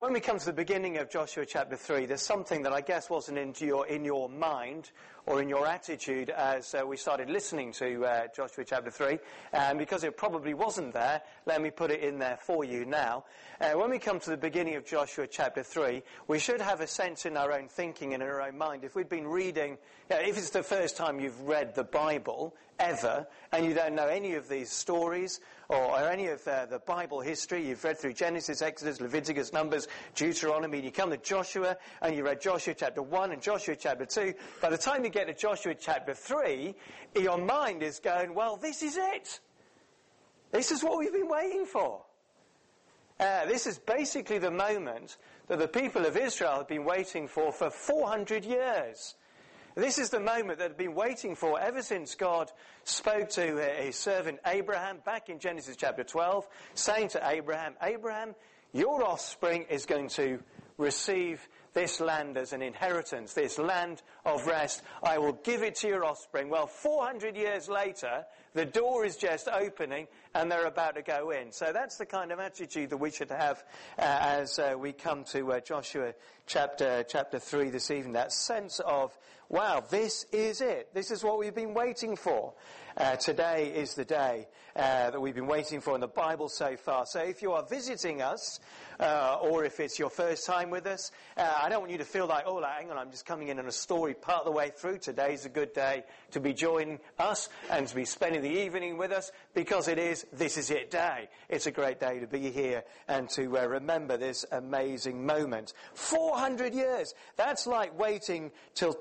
when we come to the beginning of Joshua chapter 3, there's something that I guess wasn't in your mind or in your attitude as we started listening to Joshua chapter 3. And because it probably wasn't there, let me put it in there for you now. When we come to the beginning of Joshua chapter 3, we should have a sense in our own thinking and in our own mind. If we'd been reading, if it's the first time you've read the Bible ever, and you don't know any of these stories or any of the Bible history, you've read through Genesis, Exodus, Leviticus, Numbers, Deuteronomy, and you come to Joshua, and you read Joshua chapter 1 and Joshua chapter 2, by the time you get to Joshua chapter 3, your mind is going, well, this is it. This is what we've been waiting for. This is basically the moment that the people of Israel have been waiting for 400 years. This is the moment that they've been waiting for ever since God spoke to his servant Abraham back in Genesis chapter 12, saying to Abraham, Abraham, your offspring is going to receive this land as an inheritance, this land of rest. I will give it to your offspring. Well, 400 years later, the door is just opening and they're about to go in. So that's the kind of attitude that we should have as we come to Joshua chapter 3 this evening. That sense of, wow, this is it. This is what we've been waiting for. Today is the day that we've been waiting for in the Bible so far. So if you are visiting us, or if it's your first time with us, I don't want you to feel like, oh, hang on, I'm just coming in on a story part of the way through. Today's a good day to be joining us and to be spending the evening with us, because this is it day. It's a great day to be here and to remember this amazing moment. 400 years. That's like waiting till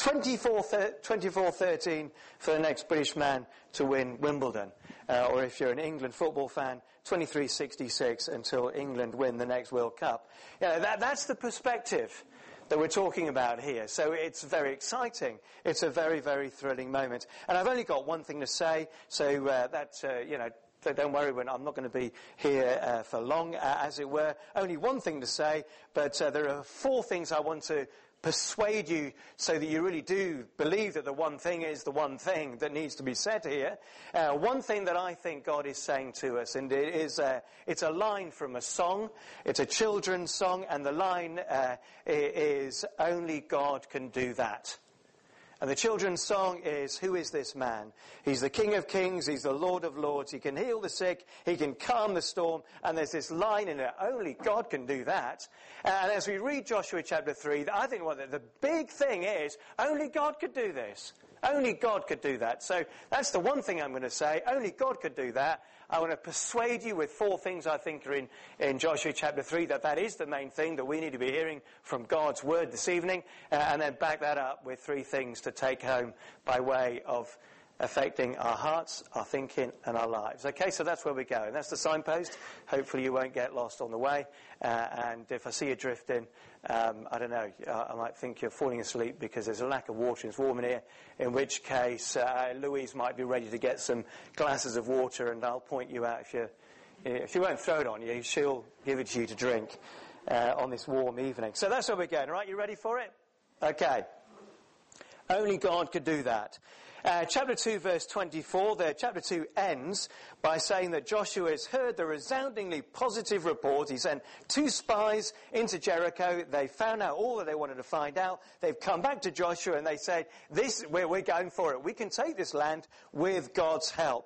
24-13 for the next British man to win Wimbledon. Or if you're an England football fan, 23-66 until England win the next World Cup. That's the perspective that we're talking about here. So it's very exciting. It's a very, very thrilling moment. And I've only got one thing to say, so don't worry, I'm not going to be here for long, as it were. Only one thing to say, but there are 4 things I want to persuade you so that you really do believe that the one thing is the one thing that needs to be said here. One thing that I think God is saying to us, and it's a line from a song. It's a children's song, and the line is, only God can do that. And the children's song is, who is this man? He's the King of Kings, he's the Lord of Lords, he can heal the sick, he can calm the storm, and there's this line in it, only God can do that. And as we read Joshua chapter 3, I think the big thing is, only God could do this. Only God could do that. So that's the one thing I'm going to say. Only God could do that. I want to persuade you with 4 things I think are in Joshua chapter 3, that is the main thing that we need to be hearing from God's word this evening, and then back that up with 3 things to take home by way of affecting our hearts, our thinking, and our lives. Okay, so that's where we go. And that's the signpost. Hopefully you won't get lost on the way. And if I see you drifting, I don't know, I might think you're falling asleep because there's a lack of water. It's warm in here. In which case, Louise might be ready to get some glasses of water, and I'll point you out. If you won't throw it on you, she'll give it to you to drink on this warm evening. So that's where we're going. All right, you ready for it? Okay. Only God could do that. Chapter 2, verse 24, chapter 2 ends by saying that Joshua has heard the resoundingly positive report. He sent 2 spies into Jericho. They found out all that they wanted to find out. They've come back to Joshua and they said, we're going for it. We can take this land with God's help.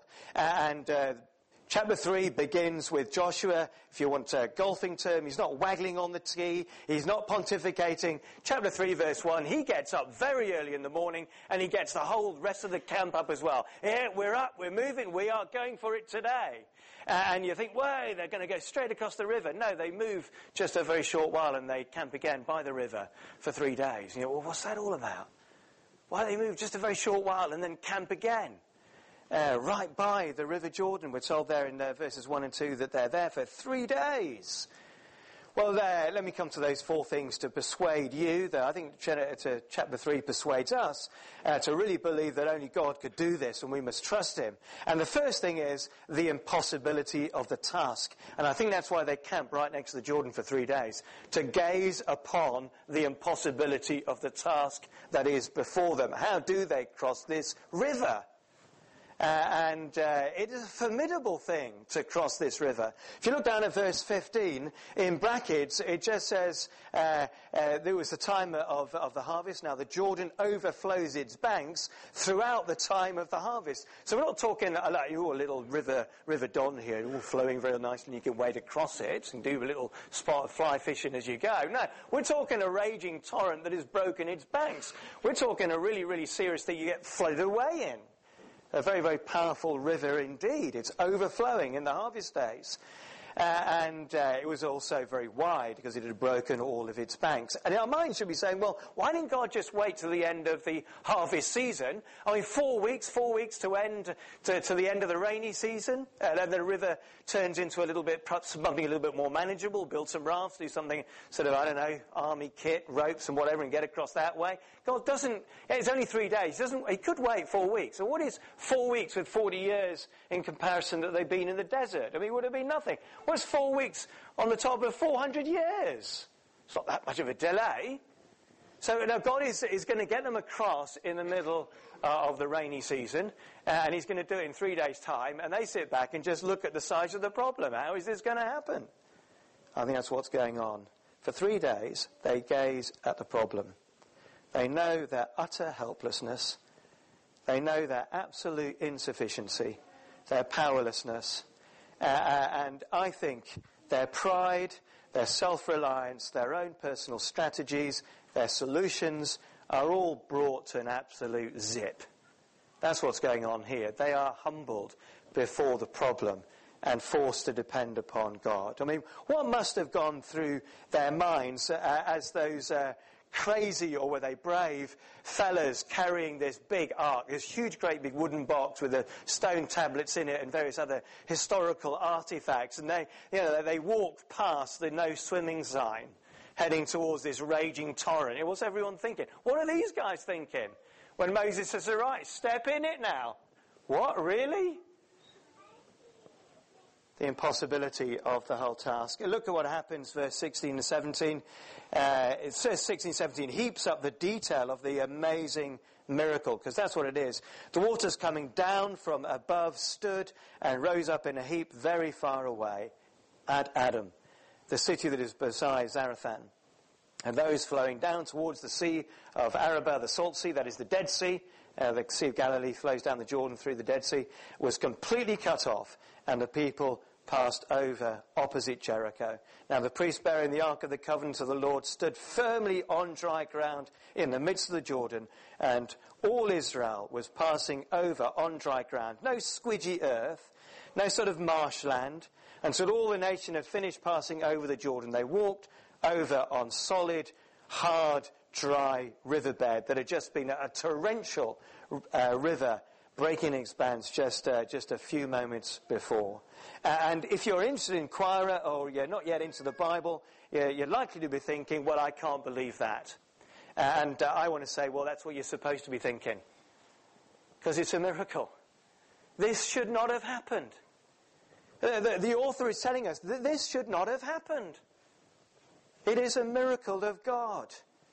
Chapter 3 begins with Joshua, if you want a golfing term, he's not waggling on the tee, he's not pontificating. Chapter 3 verse 1, he gets up very early in the morning and he gets the whole rest of the camp up as well. Yeah, we're up, we're moving, we are going for it today. And you think, well, they're going to go straight across the river. No, they move just a very short while and they camp again by the river for 3 days. Well, what's that all about? Why they move just a very short while and then camp again? Right by the River Jordan. We're told there in verses 1 and 2 that they're there for 3 days. Well, let me come to those 4 things to persuade you. That I think chapter 3 persuades us to really believe that only God could do this and we must trust him. And the first thing is the impossibility of the task. And I think that's why they camp right next to the Jordan for 3 days. To gaze upon the impossibility of the task that is before them. How do they cross this river? It is a formidable thing to cross this river. If you look down at verse 15, in brackets, it just says, there was the time of the harvest. Now the Jordan overflows its banks throughout the time of the harvest. So we're not talking like, a little river Don here, all flowing very nicely and you can wade across it and do a little spot of fly fishing as you go. No, we're talking a raging torrent that has broken its banks. We're talking a really, really serious thing you get flooded away in. A very, very powerful river indeed. It's overflowing in the harvest days. It was also very wide because it had broken all of its banks. And our minds should be saying, well, why didn't God just wait till the end of the harvest season? I mean, 4 weeks to end, to the end of the rainy season. Then the river turns into a little bit, perhaps something a little bit more manageable, build some rafts, do something sort of, I don't know, army kit, ropes and whatever and get across that way. God doesn't, it's only 3 days. He could wait 4 weeks. So what is 4 weeks with 40 years in comparison that they've been in the desert? I mean, would have been nothing. What's 4 weeks on the top of 400 years? It's not that much of a delay. So now God is going to get them across in the middle of the rainy season, and he's going to do it in 3 days' time, and they sit back and just look at the size of the problem. How is this going to happen? I think that's what's going on. For 3 days, they gaze at the problem. They know their utter helplessness. They know their absolute insufficiency, their powerlessness. And I think their pride, their self-reliance, their own personal strategies, their solutions are all brought to an absolute zip. That's what's going on here. They are humbled before the problem and forced to depend upon God. I mean, what must have gone through their minds as those crazy, or were they brave, fellas carrying this big ark, this huge, great big wooden box with the stone tablets in it and various other historical artifacts. And they walked past the no swimming sign, heading towards this raging torrent. What's everyone thinking? What are these guys thinking? When Moses says, all right, step in it now. What, really? The impossibility of the whole task. Look at what happens, verse 16 and 17. It says 16 and 17 heaps up the detail of the amazing miracle, because that's what it is. The waters coming down from above stood and rose up in a heap very far away at Adam, the city that is beside Zarethan. And those flowing down towards the sea of Arabah, the salt sea, that is the Dead Sea, the Sea of Galilee flows down the Jordan through the Dead Sea, was completely cut off, and the people passed over opposite Jericho. Now the priest bearing the Ark of the Covenant of the Lord stood firmly on dry ground in the midst of the Jordan, and all Israel was passing over on dry ground. No squidgy earth, no sort of marshland. And so all the nation had finished passing over the Jordan. They walked over on solid, hard, dry riverbed that had just been a torrential river breaking its banks just a few moments before. And if you're interested in Inquirer, or you're not yet into the Bible, you're likely to be thinking, well, I can't believe that. And I want to say, well, that's what you're supposed to be thinking, because it's a miracle. This should not have happened. The author is telling us that this should not have happened. It is a miracle of God.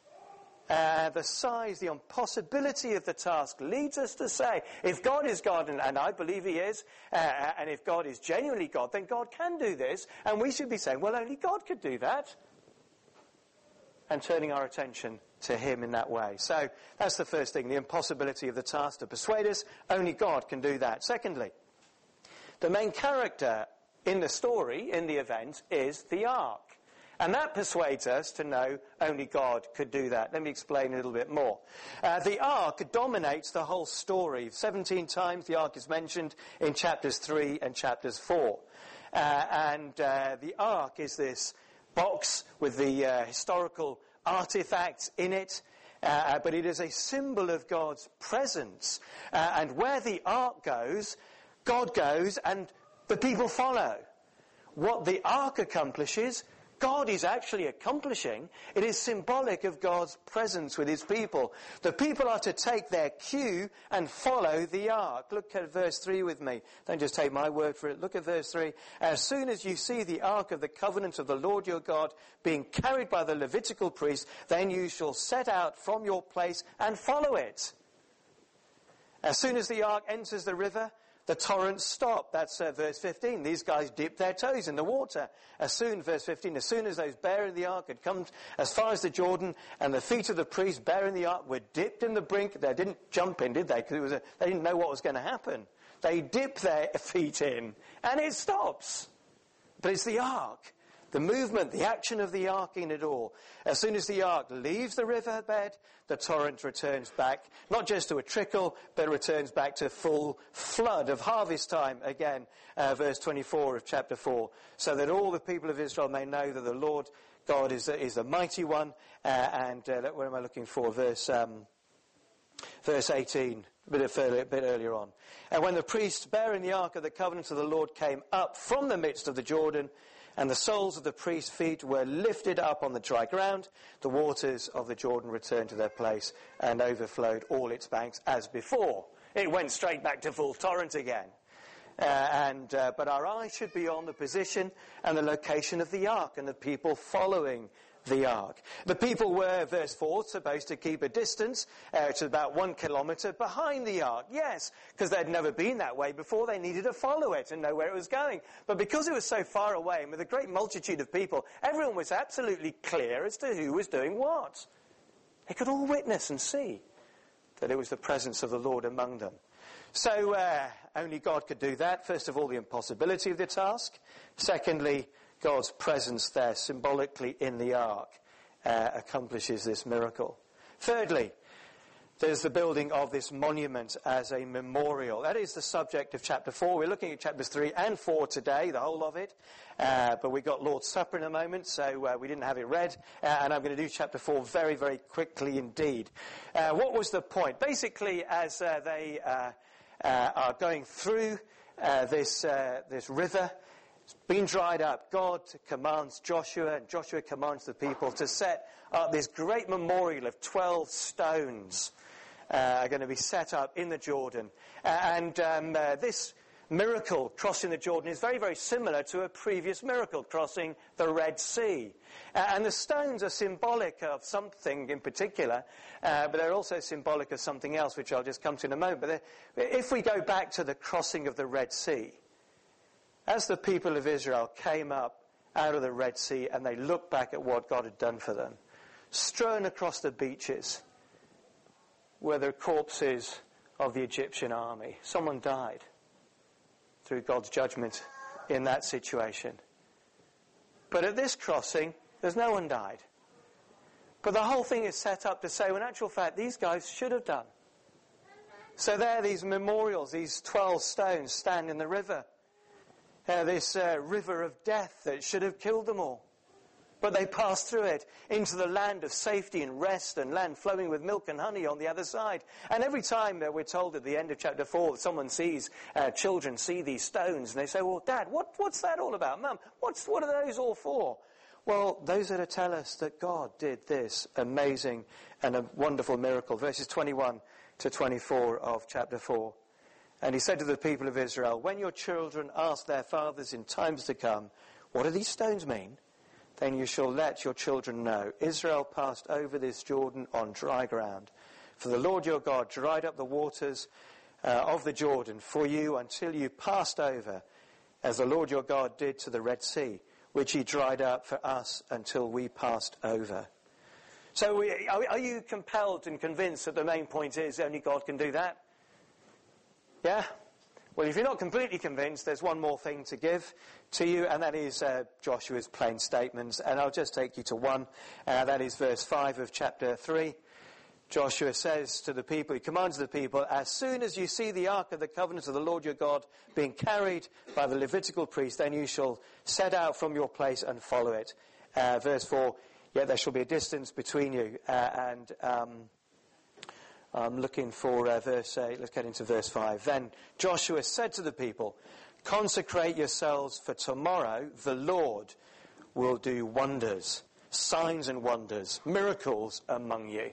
The size, the impossibility of the task leads us to say, if God is God, and I believe he is, and if God is genuinely God, then God can do this, and we should be saying, well, only God could do that, and turning our attention to him in that way. So that's the first thing, the impossibility of the task to persuade us. Only God can do that. Secondly, the main character in the story, in the event, is the ark. And that persuades us to know only God could do that. Let me explain a little bit more. The ark dominates the whole story. 17 times the ark is mentioned in chapters 3 and chapters 4. The ark is this box with the historical artifacts in it. But it is a symbol of God's presence. And where the ark goes, God goes and the people follow. What the ark accomplishes, God is actually accomplishing. It is symbolic of God's presence with his people. The people are to take their cue and follow the ark. Look at verse 3 with me. Don't just take my word for it. Look at verse 3. As soon as you see the ark of the covenant of the Lord your God being carried by the Levitical priest, then you shall set out from your place and follow it. As soon as the ark enters the river, the torrents stopped. That's verse 15. These guys dipped their toes in the water. Verse 15, as soon as those bearing the ark had come as far as the Jordan, and the feet of the priests bearing the ark were dipped in the brink, they didn't jump in, did they? Because they didn't know what was going to happen. They dip their feet in, and it stops. But it's the ark. The movement, the action of the ark in it all. As soon as the ark leaves the riverbed, the torrent returns back, not just to a trickle, but returns back to full flood of harvest time. Again, verse 24 of chapter 4. So that all the people of Israel may know that the Lord God is the mighty one. What am I looking for? Verse 18, a bit earlier on. And when the priests bearing the ark of the covenant of the Lord came up from the midst of the Jordan, and the soles of the priest's feet were lifted up on the dry ground, the waters of the Jordan returned to their place and overflowed all its banks as before. It went straight back to full torrent again. But our eyes should be on the position and the location of the ark and the people following the ark. The people were, verse 4, supposed to keep a distance, to about 1 kilometre behind the ark. Yes, because they'd never been that way before. They needed to follow it and know where it was going. But because it was so far away and with a great multitude of people, everyone was absolutely clear as to who was doing what. They could all witness and see that it was the presence of the Lord among them. So only God could do that. First of all, the impossibility of the task. Secondly, God's presence there, symbolically in the ark, accomplishes this miracle. Thirdly, there's the building of this monument as a memorial. That is the subject of chapter 4. We're looking at chapters 3 and 4 today, the whole of it. But we've got Lord's Supper in a moment, so we didn't have it read. And I'm going to do chapter 4 very, very quickly indeed. What was the point? Basically, as they are going through this river, it's been dried up, God commands Joshua, and Joshua commands the people to set up this great memorial of 12 stones are going to be set up in the Jordan. This miracle, crossing the Jordan, is very, very similar to a previous miracle, crossing the Red Sea. And the stones are symbolic of something in particular, but they're also symbolic of something else, which I'll just come to in a moment. But if we go back to the crossing of the Red Sea, as the people of Israel came up out of the Red Sea and they looked back at what God had done for them, strewn across the beaches were the corpses of the Egyptian army. Someone died through God's judgment in that situation. But at this crossing, there's no one died. But the whole thing is set up to say, well, in actual fact, these guys should have done. So there, these memorials, these 12 stones stand in the river. This river of death that should have killed them all. But they passed through it into the land of safety and rest and land flowing with milk and honey on the other side. And every time we're told at the end of chapter 4 that someone sees, children see these stones and they say, well, Dad, what's that all about? Mum, what are those all for? Well, those are to tell us that God did this amazing and a wonderful miracle. Verses 21 to 24 of chapter 4. And he said to the people of Israel, when your children ask their fathers in times to come, what do these stones mean? Then you shall let your children know. Israel passed over this Jordan on dry ground. For the Lord your God dried up the waters of the Jordan for you until you passed over, as the Lord your God did to the Red Sea, which he dried up for us until we passed over. So are you compelled and convinced that the main point is only God can do that? Yeah? Well, if you're not completely convinced, there's one more thing to give to you, and that is Joshua's plain statements. And I'll just take you to one. That is verse 5 of chapter 3. Joshua says to the people, he commands the people, as soon as you see the ark of the covenant of the Lord your God being carried by the Levitical priest, then you shall set out from your place and follow it. Verse 4, yet there shall be a distance between you. I'm looking for verse 8. Let's get into verse 5. Then Joshua said to the people, consecrate yourselves, for tomorrow the Lord will do wonders, signs and wonders, miracles among you.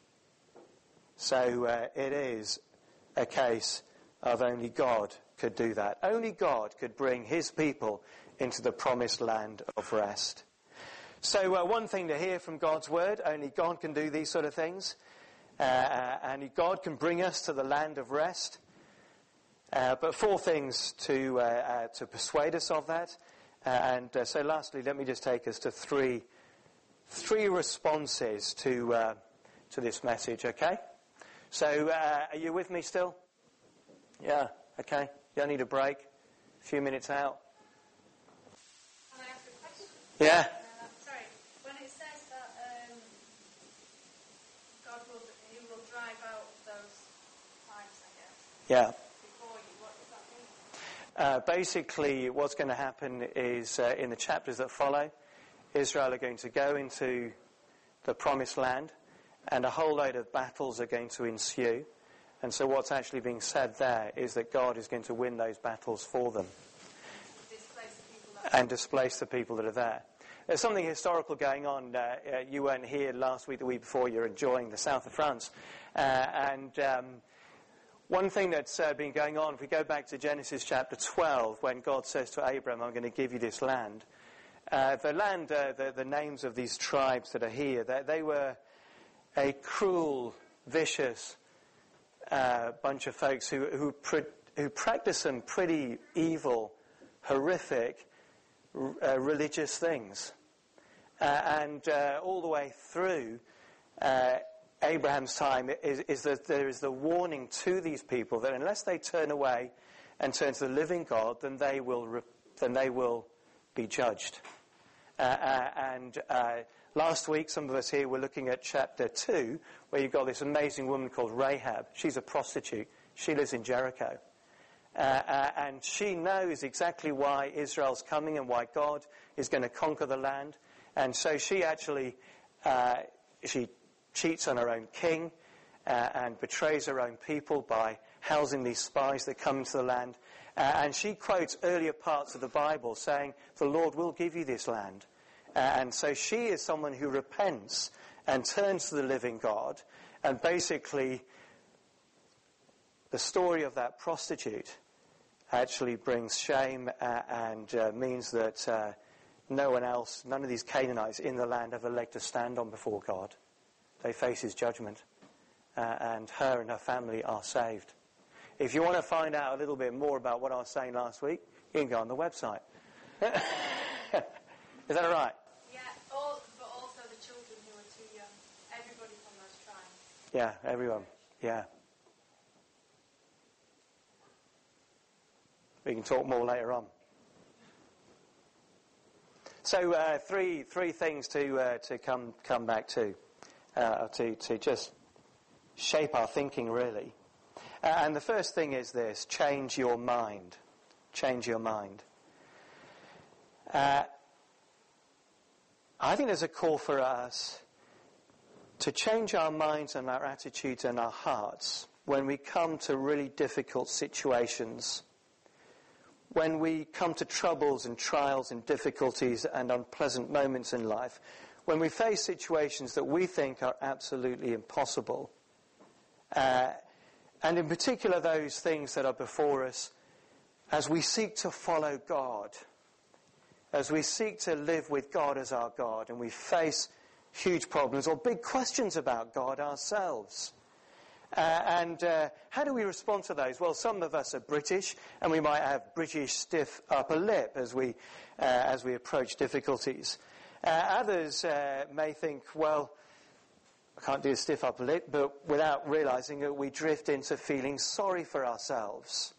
So it is a case of only God could do that. Only God could bring his people into the promised land of rest. So one thing to hear from God's word, only God can do these sort of things. And God can bring us to the land of rest. But four things to persuade us of that. So lastly, let me just take us to three responses to this message, okay? So, are you with me still? Yeah, okay. You need a break? A few minutes out? Can I ask a question? Yeah. Sorry. When it says that God will drive out those pipes, I guess. Yeah. Before you, what does that mean? Basically, what's going to happen is in the chapters that follow, Israel are going to go into the promised land, and a whole load of battles are going to ensue. And so what's actually being said there is that God is going to win those battles for them. And displace the people that are there. There's something historical going on. You weren't here last week, the week before. You're enjoying the south of France. One thing that's been going on, if we go back to Genesis chapter 12, when God says to Abraham, I'm going to give you this land. The names of these tribes that are here, they were a cruel, vicious bunch of folks who practiced some pretty evil, horrific religious things. All the way through Abraham's time is that there is the warning to these people that unless they turn away and turn to the living God, then they will be judged. Last week, some of us here were looking at chapter 2, where you've got this amazing woman called Rahab. She's a prostitute. She lives in Jericho. And she knows exactly why Israel's coming and why God is going to conquer the land. And so she actually, she cheats on her own king and betrays her own people by housing these spies that come into the land. And she quotes earlier parts of the Bible saying, the Lord will give you this land. And so she is someone who repents and turns to the living God. And basically, the story of that prostitute actually brings shame and means that none of these Canaanites in the land have a leg to stand on before God. They face his judgment. And her and her family are saved. If you want to find out a little bit more about what I was saying last week, you can go on the website. Is that all right? Yeah, but also the children who are too young. Everybody from those tribes. Yeah, everyone. Yeah. We can talk more later on. So three things to come back to just shape our thinking, really. And the first thing is this: change your mind. Change your mind. I think there's a call for us to change our minds and our attitudes and our hearts when we come to really difficult situations, when we come to troubles and trials and difficulties and unpleasant moments in life, when we face situations that we think are absolutely impossible, and in particular those things that are before us as we seek to follow God, as we seek to live with God as our God, and we face huge problems or big questions about God ourselves. How do we respond to those? Well, some of us are British, and we might have British stiff upper lip as we approach difficulties. Others may think, well, I can't do a stiff upper lip, but without realizing that we drift into feeling sorry for ourselves.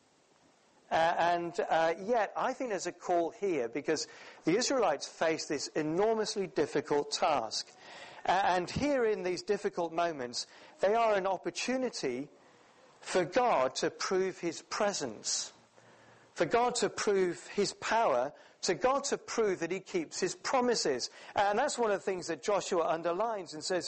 Yet, I think there's a call here, because the Israelites faced this enormously difficult task. And here in these difficult moments, they are an opportunity for God to prove his presence, for God to prove his power, to God to prove that he keeps his promises. And that's one of the things that Joshua underlines and says,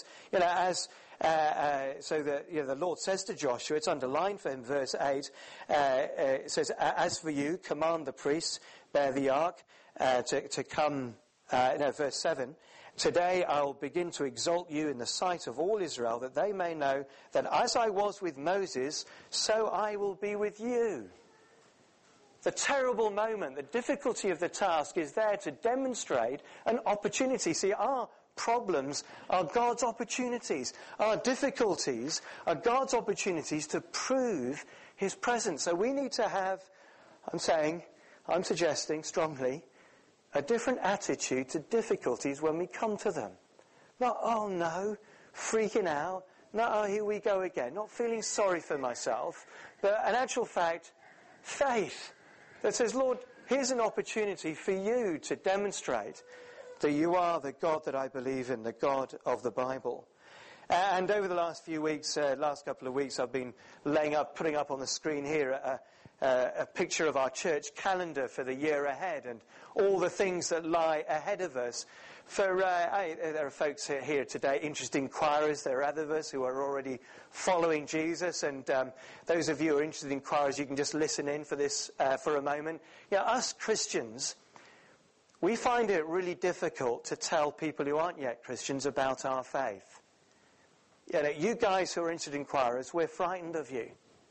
the Lord says to Joshua, it's underlined for him, verse 8, it says, as for you, command the priests, bear the ark, to come, verse 7, today I will begin to exalt you in the sight of all Israel, that they may know that as I was with Moses, so I will be with you. The terrible moment, the difficulty of the task is there to demonstrate an opportunity. See, our problems are God's opportunities. Our difficulties are God's opportunities to prove his presence. So we need to have, I'm suggesting strongly, a different attitude to difficulties when we come to them. Not, oh no, freaking out. No, oh, here we go again. Not feeling sorry for myself. But in actual fact, faith that says, Lord, here's an opportunity for you to demonstrate that you are the God that I believe in, the God of the Bible. And over the last few weeks, last couple of weeks, I've been putting up on the screen here a picture of our church calendar for the year ahead and all the things that lie ahead of us. There are folks here today, interested inquirers. There are other of us who are already following Jesus. And those of you who are interested inquirers, you can just listen in for this for a moment. Yeah, us Christians, we find it really difficult to tell people who aren't yet Christians about our faith. You guys who are interested inquirers, we're frightened of you.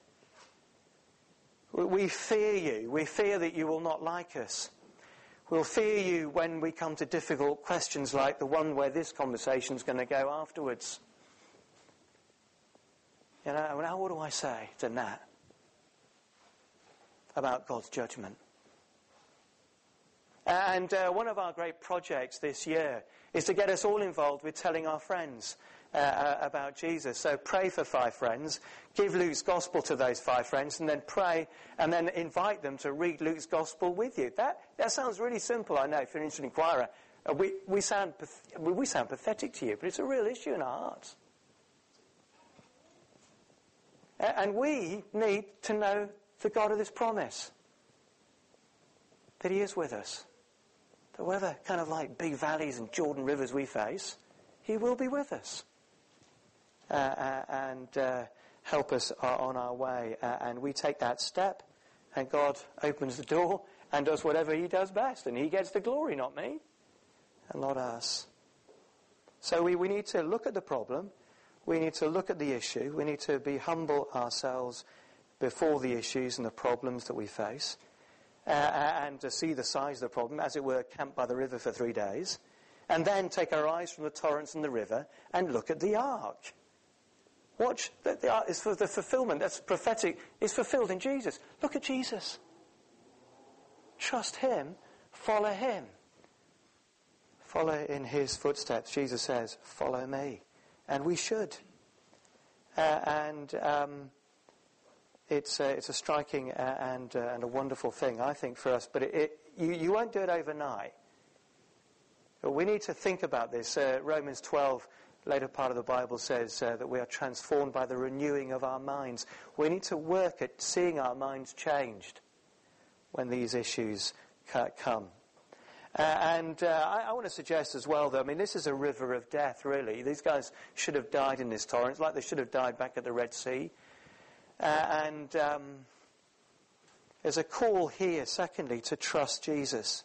We fear you. We fear that you will not like us. We'll fear you when we come to difficult questions like the one where this conversation is going to go afterwards. Now what do I say to Nat about God's judgment? And one of our great projects this year is to get us all involved with telling our friends about Jesus. So pray for 5 friends, give Luke's Gospel to those 5 friends, and then pray, and then invite them to read Luke's Gospel with you. That sounds really simple, I know, if you're an interested inquirer. We sound pathetic to you, but it's a real issue in our hearts. And we need to know the God of this promise, that he is with us. That whatever kind of like big valleys and Jordan rivers we face, he will be with us. And help us on our way. And we take that step, and God opens the door and does whatever he does best. And he gets the glory, not me, and not us. So we need to look at the problem. We need to look at the issue. We need to be humble ourselves before the issues and the problems that we face. And to see the size of the problem, as it were, camped by the river for 3 days. And then take our eyes from the torrents and the river and look at the ark. Watch, the ark is for the fulfillment. That's prophetic. It's fulfilled in Jesus. Look at Jesus. Trust him. Follow him. Follow in his footsteps. Jesus says, follow me. And we should. It's a striking and a wonderful thing, I think, for us. But you won't do it overnight. We need to think about this. Romans 12, later part of the Bible, says that we are transformed by the renewing of our minds. We need to work at seeing our minds changed when these issues come. I want to suggest as well, though, this is a river of death, really. These guys should have died in this torrent, like they should have died back at the Red Sea. There's a call here, secondly, to trust Jesus.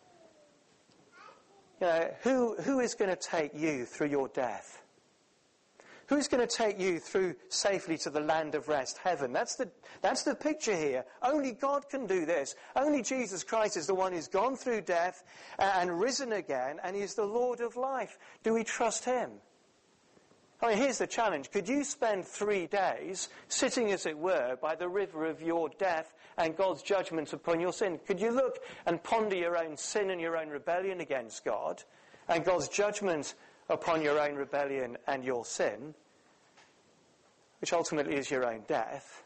Who is going to take you through your death? Who's going to take you through safely to the land of rest, heaven? That's the picture here. Only God can do this. Only Jesus Christ is the one who's gone through death and risen again, and he's the Lord of life. Do we trust him? Here's the challenge. Could you spend 3 days sitting, as it were, by the river of your death and God's judgment upon your sin? Could you look and ponder your own sin and your own rebellion against God and God's judgment upon your own rebellion and your sin, which ultimately is your own death,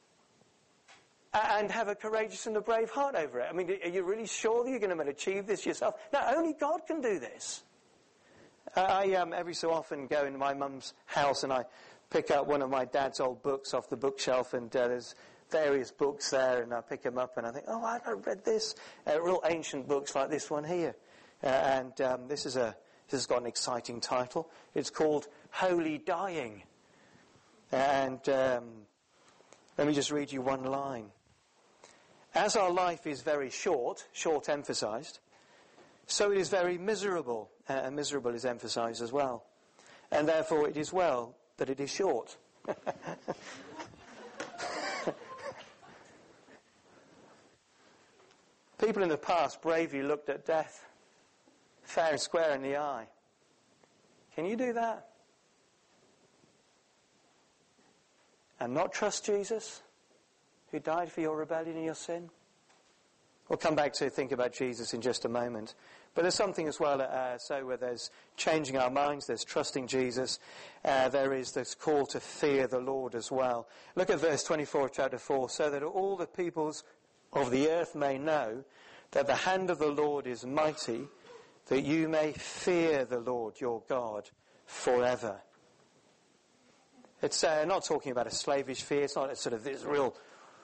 and have a courageous and a brave heart over it? Are you really sure that you're going to achieve this yourself? No, only God can do this. I every so often go into my mum's house and I pick up one of my dad's old books off the bookshelf, and there's various books there, and I pick them up and I think, oh, I've read this. Real ancient books like this one here. This has got an exciting title. It's called Holy Dying. And let me just read you one line. As our life is very short emphasized, so it is very miserable, and miserable is emphasized as well. And therefore it is well that it is short. People in the past bravely looked at death fair and square in the eye. Can you do that? And not trust Jesus, who died for your rebellion and your sin? We'll come back to think about Jesus in just a moment. But there's something as well, so where there's changing our minds, there's trusting Jesus, there is this call to fear the Lord as well. Look at verse 24 of chapter 4. So that all the peoples of the earth may know that the hand of the Lord is mighty, that you may fear the Lord your God forever. It's not talking about a slavish fear. It's not a sort of this real,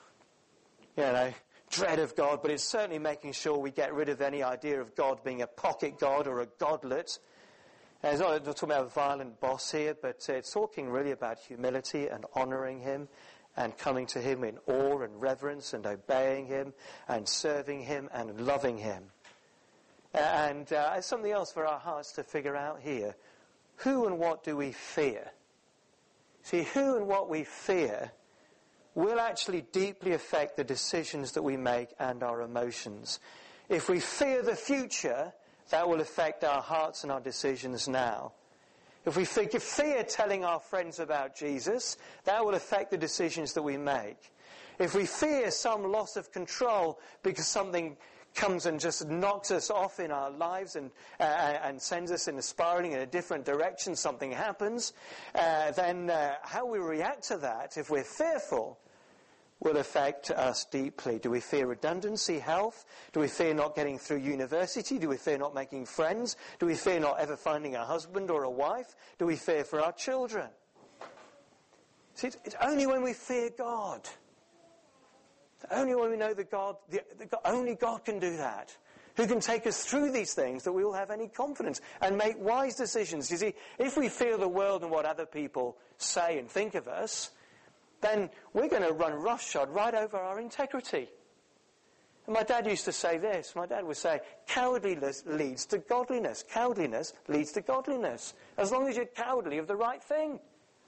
dread of God, but it's certainly making sure we get rid of any idea of God being a pocket God or a godlet. And it's not talking about a violent boss here, but it's talking really about humility and honouring him and coming to him in awe and reverence and obeying him and serving him and loving him. And something else for our hearts to figure out here. Who and what do we fear? See, who and what we fear will actually deeply affect the decisions that we make and our emotions. If we fear the future, that will affect our hearts and our decisions now. If we fear telling our friends about Jesus, that will affect the decisions that we make. If we fear some loss of control because something comes and just knocks us off in our lives and sends us in spiraling in a different direction, something happens, then how we react to that, if we're fearful, will affect us deeply. Do we fear redundancy, health? Do we fear not getting through university? Do we fear not making friends? Do we fear not ever finding a husband or a wife? Do we fear for our children? See, it's only when we fear God. Only when we know that only God can do that. Who can take us through these things, that we will have any confidence and make wise decisions. You see, if we fear the world and what other people say and think of us, then we're going to run roughshod right over our integrity. And my dad used to say this. My dad would say, cowardliness leads to godliness. Cowardliness leads to godliness. As long as you're cowardly of the right thing.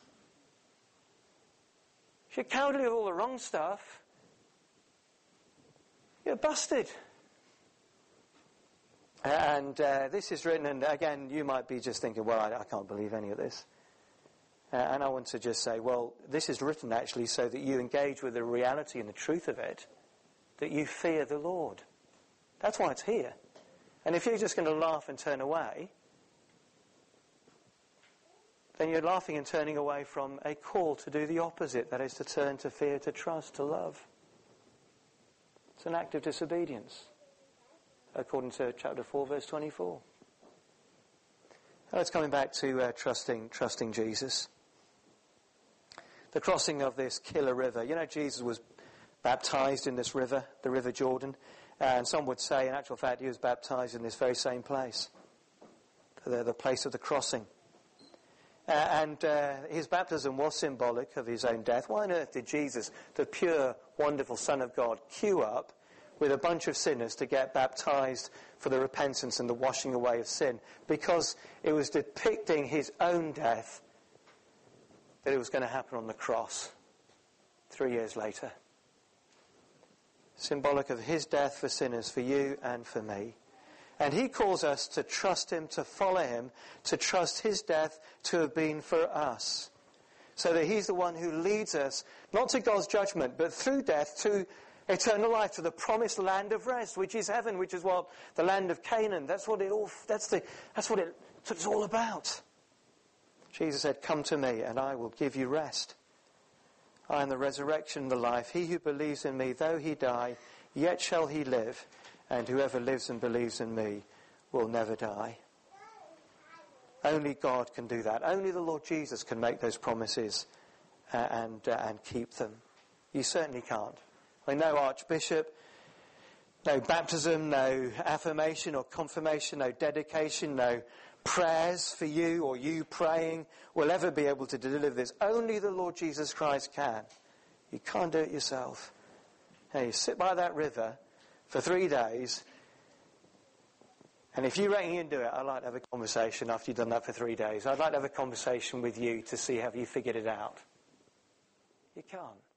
If you're cowardly of all the wrong stuff, you're busted. And this is written, and again, you might be just thinking, well, I can't believe any of this. And I want to just say, well, this is written actually so that you engage with the reality and the truth of it, that you fear the Lord. That's why it's here. And if you're just going to laugh and turn away, then you're laughing and turning away from a call to do the opposite, that is to turn to fear, to trust, to love. It's an act of disobedience, according to chapter 4, verse 24. Now it's coming back to trusting Jesus. The crossing of this killer river. You know, Jesus was baptized in this river, the River Jordan. And some would say, in actual fact, he was baptized in this very same place. The place of the crossing. And his baptism was symbolic of his own death. Why on earth did Jesus, the pure, wonderful Son of God, queue up with a bunch of sinners to get baptized for the repentance and the washing away of sin? Because it was depicting his own death, that it was going to happen on the cross 3 years later. Symbolic of his death for sinners, for you and for me. And he calls us to trust him, to follow him, to trust his death to have been for us. So that he's the one who leads us, not to God's judgment, but through death to eternal life, to the promised land of rest, which is heaven, which is what the land of Canaan. That's what it's all about. Jesus said, "Come to me, and I will give you rest. I am the resurrection and the life. He who believes in me, though he die, yet shall he live. And whoever lives and believes in me will never die." Only God can do that. Only the Lord Jesus can make those promises and keep them. You certainly can't. No archbishop, no baptism, no affirmation or confirmation, no dedication, no prayers for you or you praying will ever be able to deliver this. Only the Lord Jesus Christ can. You can't do it yourself. Now you sit by that river for 3 days, and if you reckon you can do it, I'd like to have a conversation after you've done that for 3 days. I'd like to have a conversation with you to see have you figured it out. You can't.